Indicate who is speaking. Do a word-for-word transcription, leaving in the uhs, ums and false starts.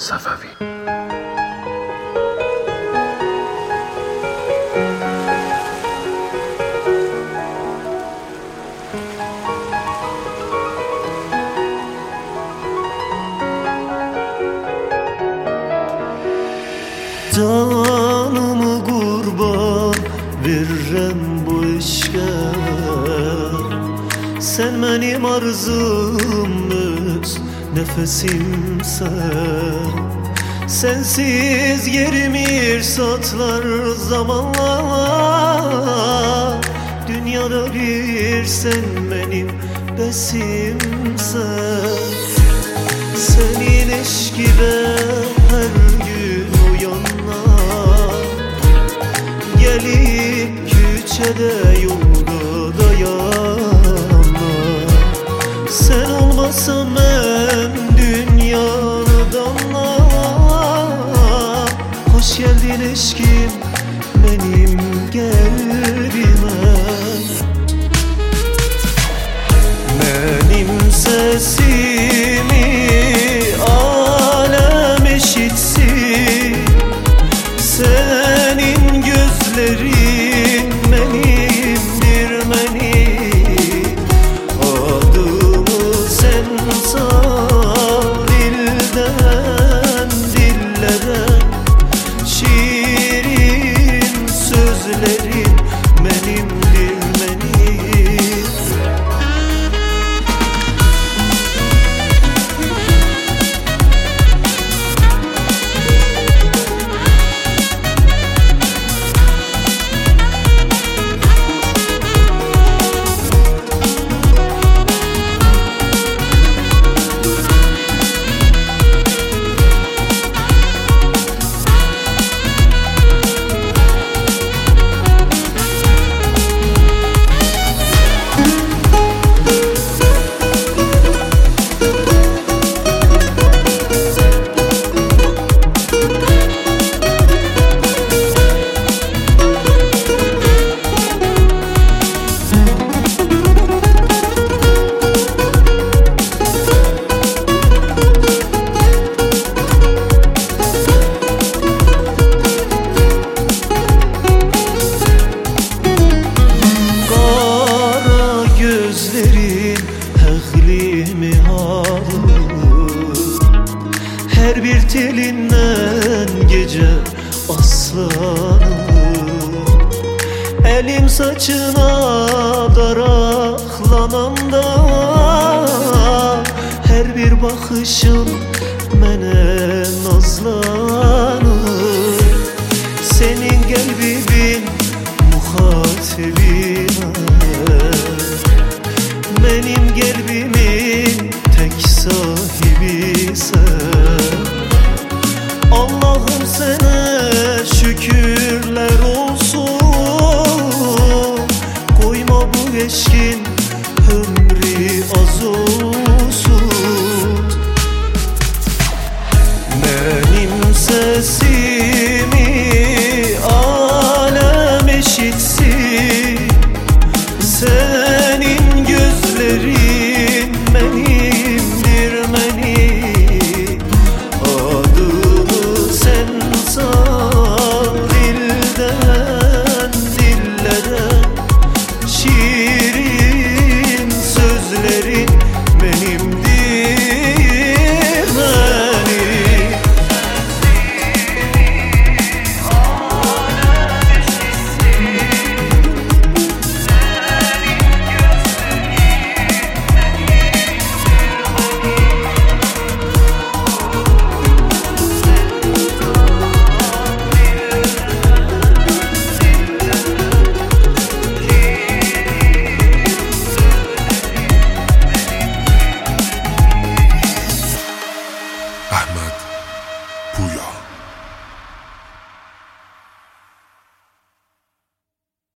Speaker 1: Safevi.
Speaker 2: Canımı kurban veririm bu işe. Sen benim arzumuz, nefesimsen. Sensiz yerim saatler zamanla. Dünyada bir sen benim besimsen. Senin eşkine her gün uyanlar, gelip küçede yolda dayanlar. Sen olmasan ben dünyadan anlar. Hoş geldin eşkim benim kalbime. Benim sesimi alem işitsin. Senin gözlerin benimdir benim. Adımı sen sar dilden dillere. Şiirin sözlerin benimdir benim. Əqlimi alır. Her bir telinden gece aslanır. Elim saçına daraklananda, her bir bakışın mene nazlanır. Senin kalbimin muhatibine, benim kalbimin tek sahibi sen. Allah'ım sana şükürler olsun. Koyma bu eşkin